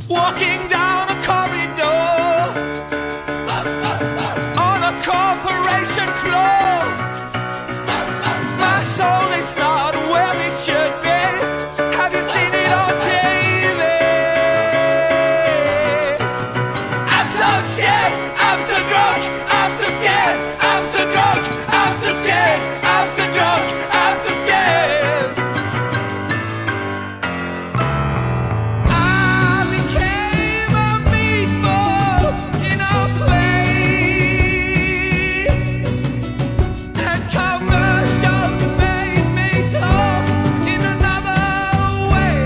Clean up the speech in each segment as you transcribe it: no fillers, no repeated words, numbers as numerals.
walking down a corridor on a corporation floor. My soul is not where it should be. Have you seen it on TV? I'm so scared, I'm so drunk, I'm so scared, I'm so drunk, I'm so scared, I'm so drunk, I'm so scared. I became a meatball in a play, and commercials made me talk in another way.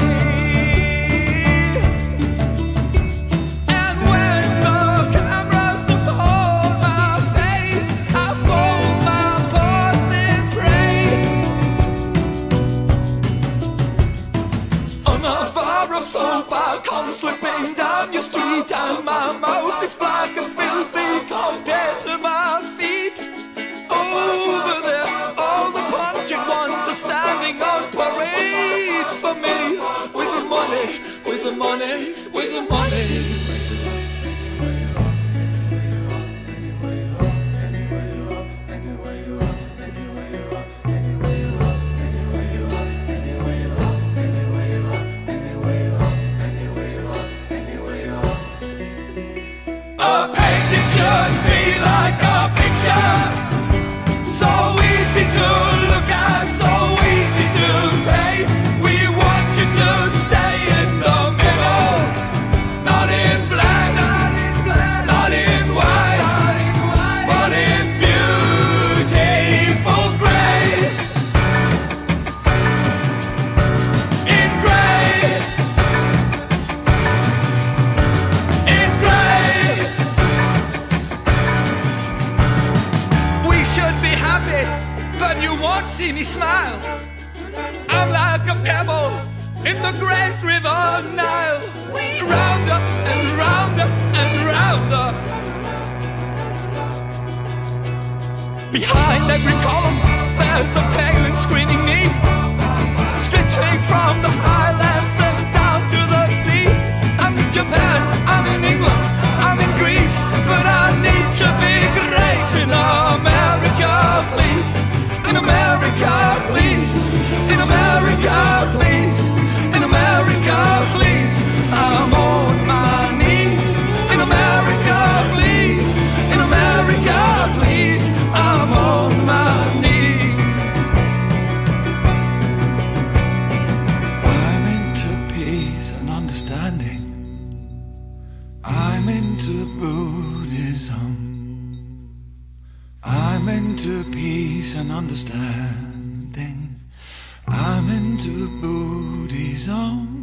And when the cameras upon my face, I fold my paws in praise. Another sofa comes slipping down your street, and my mouth is black and filthy compared to my feet. Over there, all the punching ones are standing on parade for me, with the money, with the money, with the money. A painting should be like a picture, so easy to look at, so easy to pay. We want you to stay in the middle, not in black, not in white, but in beautiful gray. In gray, in gray. We should be happy, but you won't see me smile. I'm like a pebble in the great river Nile. Rounder and rounder and rounder. Behind every column, there's a pale and screaming me, stretching from the highlands and down to the sea. I'm in Japan, I'm in England, I'm in Greece, but I need to be great in America, please. In America, please. In America, please. In America, please. I'm on my knees. In America, please. In America, please. I'm on my knees. I'm into peace and understanding. I'm into Buddhism. I'm into peace and understanding. I'm into Buddhism.